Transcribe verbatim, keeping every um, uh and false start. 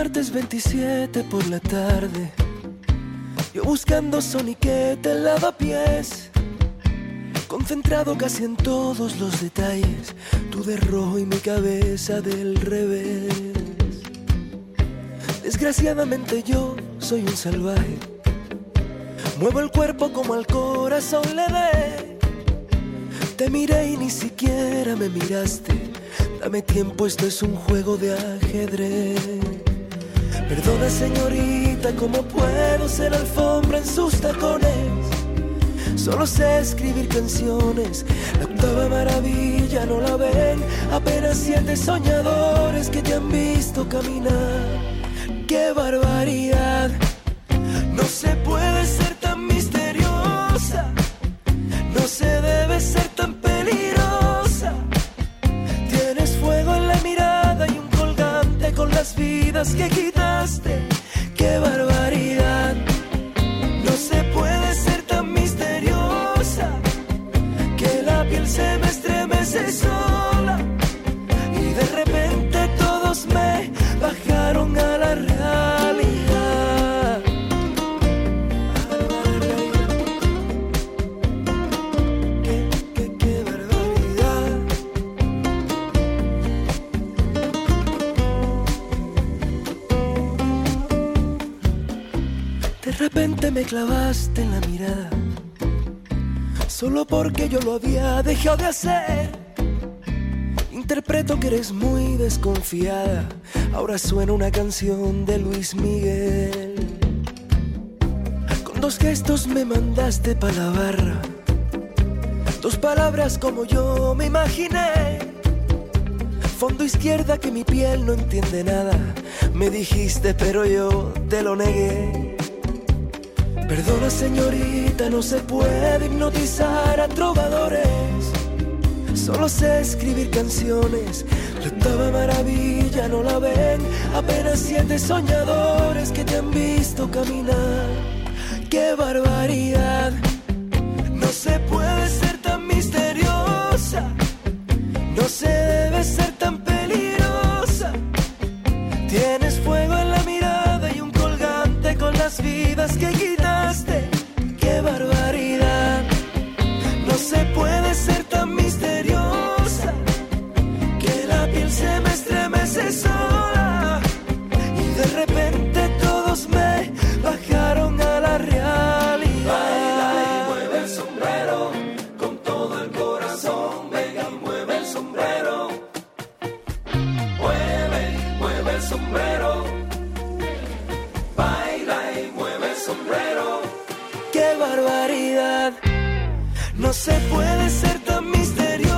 martes veintisiete por la tarde, yo buscando soniquete en lavapiés, concentrado casi en todos los detalles, tú de rojo y mi cabeza del revés. Desgraciadamente yo soy un salvaje, muevo el cuerpo como al corazón le dé. Te miré y ni siquiera me miraste, dame tiempo, esto es un juego de ajedrez. Perdona señorita, ¿cómo puedo ser alfombra en sus tacones? Solo sé escribir canciones, la octava maravilla no la ven, apenas siete soñadores que te han visto caminar. ¡Qué barbaridad! No se puede ser tan misteriosa, no se debe ser tan peligrosa. Tienes fuego en la mirada y un colgante con las vidas que quitaste. ¡Qué barbaridad! No se puede ser tan misteriosa, que la piel se me estremece sola y de repente todos me bajaron a la realidad. Qué, qué, qué barbaridad. De repente me clavaste en la mirada, solo porque yo lo había dejado de hacer. Interpreto que eres muy desconfiada, ahora suena una canción de Luis Miguel. Con dos gestos me mandaste pa' la barra, dos palabras como yo me imaginé. Fondo izquierda que mi piel no entiende nada, me dijiste pero yo te lo negué. Perdona señorita, no se puede hipnotizar a trovadores, solo sé escribir canciones, la octava maravilla no la ven, apenas siete soñadores que te han visto caminar. ¡Qué barbaridad! No se puede ser tan misteriosa, no se debe ser tan peligrosa. Tienes fuego en la mirada y un colgante con las vidas que quitaste. ¡Qué barbaridad! No se puede ser tan misteriosa, que la piel se me estremece sola y de repente todos me bajaron a la realidad. Baila y mueve el sombrero con todo el corazón, venga y mueve el sombrero. Mueve, mueve el sombrero. Baila y mueve el sombrero. ¡Qué barbaridad! No se puede ser tan misteriosa,